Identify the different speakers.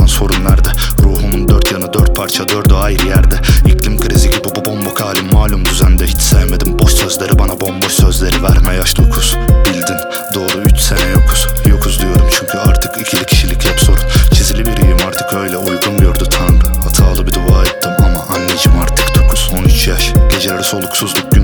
Speaker 1: Allah'tan sorun nerede? Ruhumun dört yanı dört parça, dördü ayrı yerde. İklim krizi gibi bu bombok halim malum düzende. Hiç sevmedim boş sözleri, bana bomboş sözleri verme. Yaş 9 bildin doğru 3 sene yokuz. Yokuz diyorum çünkü artık ikili kişilik hep sorun. Çizili biriyim artık, öyle uygun gördü Tanrı. Hatalı bir dua ettim ama anneciğim artık 9. 13 yaş geceleri soluksuzluk, gün